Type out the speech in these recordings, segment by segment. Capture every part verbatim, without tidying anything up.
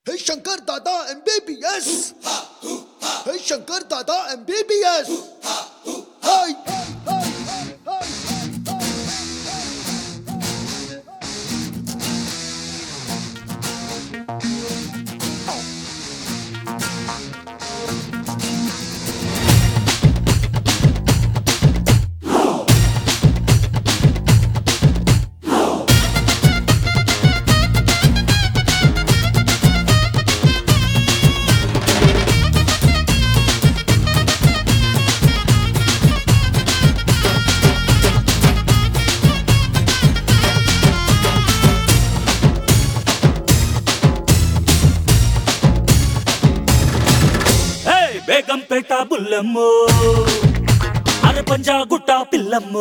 Hey Shankar Dada M B B S. Hey Shankar Dada M B B S. Hey. Begumpet బుల్లమ్మో అరే పంజాగుట్ట పిల్లమ్మో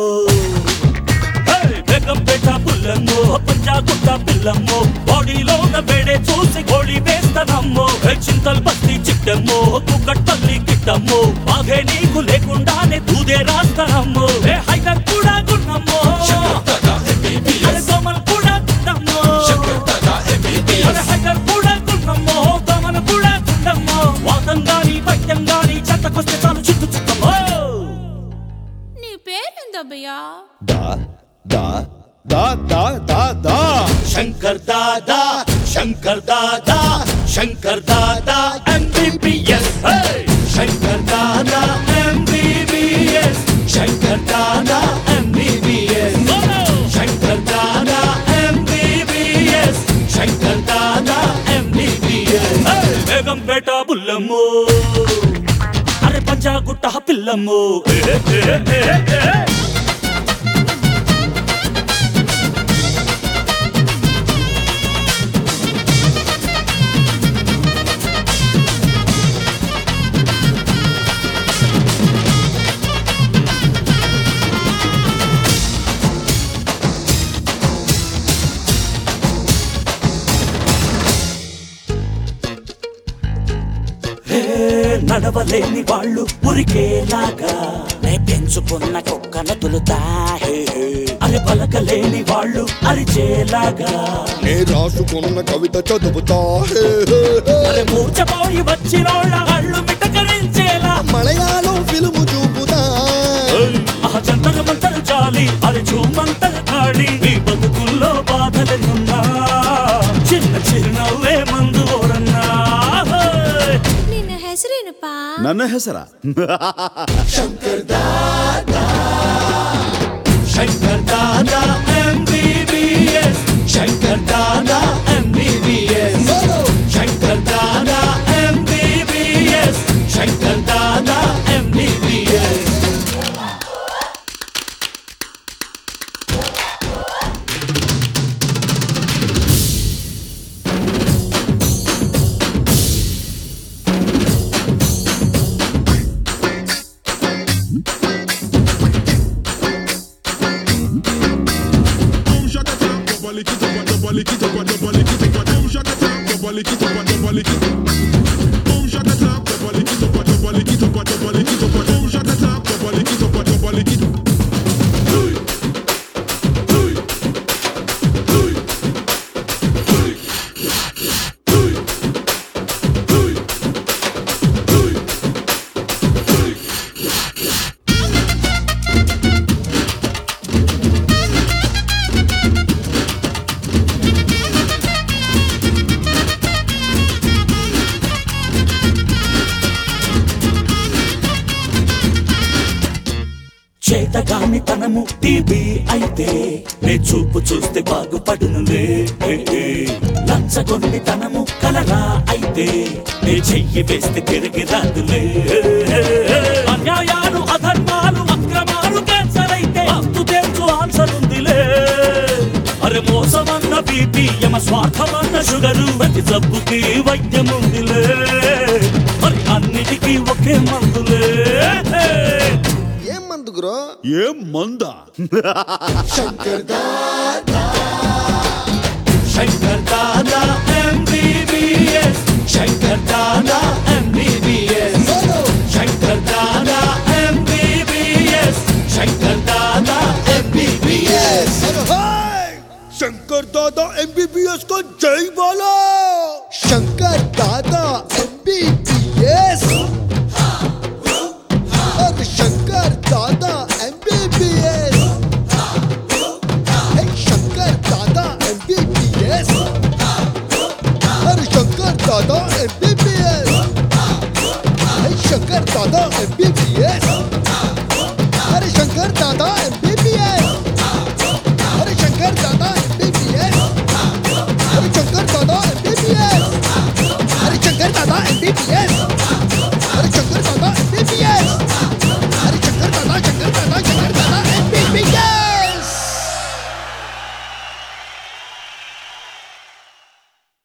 బేగంపేట బుల్లమ్మో పంజాగుట్ట పిల్లమ్మో బాడీలోన వేడే చూసి గోళీ వేస్తానమ్మో చింతల్ బస్తి చిట్టమ్మో కుక్కట్పల్లి కిట్టమ్మో బాగే నీకు లేకుండానే దూదే రాస్తానమ్మో హైదర్ కూడా గున్నమ్మో అరే దోమలు కూడా గున్నమ్మో అరే హైదర్ కూడా గున్నమ్మో దోమలు కూడా గున్నమ్మో వాతంగాని పట్యంగాని చెత్తకొస్తే చాలు చుట్టు చుట్టమ్మో నీ పేరేందబ్బయ్యా? Da da da da da da. Shankar Dada Shankar Dada Shankar Dada MBBS Shankar Dada MBBS Shankar Dada MBBS Shankar Dada MBBS Shankar Dada MBBS Begumpet బుల్లమ్మో అరే పంజాగుట్ట పిల్లమ్మో నడవలేని వాళ్ళు ఉరికేలాగా నే పెంచుకున్న కుక్కను తులుతా అరే పలకలేని వాళ్ళు అరిచేలాగా నే రాసుకున్న కవిత చదువుతా అరే మూర్చపోయి వచ్చినోళ్ళ అళ్ళు మిటకరించేలా మలయాళం ఫిల్ము చూపుతా ఆ జంతర మంతరు చాలి అరే చూమంతర ఖాళీ ఈ బతుకుల్లో బాధలున్నా చిన్న చిరునవ్వే మందు ఓరన్నా నిన్న ಹೆಸರೇನಪ್ಪಾ? ನನ್ನ ಹೆಸರ Shankar Dada Shankar Dada MBBS Shankar Dada MBBS Shankar Dada MBBS Shankar Dada MBBS చేతగాని తనము టీబీ అయితే నే చూపు చూస్తే బాగుపడునులే లంచగొండి తనము కలరా అయితే నే చెయ్యి వేస్తే తిరిగి రాదులే అన్యాయాలు అధర్మాలు అక్రమాలు క్యాన్సర్ అయితే అంతు తెలుసు ఆన్సర్ ఉందిలే అరే మోసమన్న బీపీ యమ స్వార్థమన్న షుగరు ప్రతి జబ్బుకి వైద్యం ఉందిలే మరి అన్నిటికీ ఒకే మందులే ఏం మందు గురు? ఏం మందా Shankar Dada Shankar Dada MBBS Shankar Dada MBBS Shankar Dada MBBS Shankar Dada MBBS Shankar Dada M B B S को जय बोलो। ಶಂಕರ್ ದಾದಾ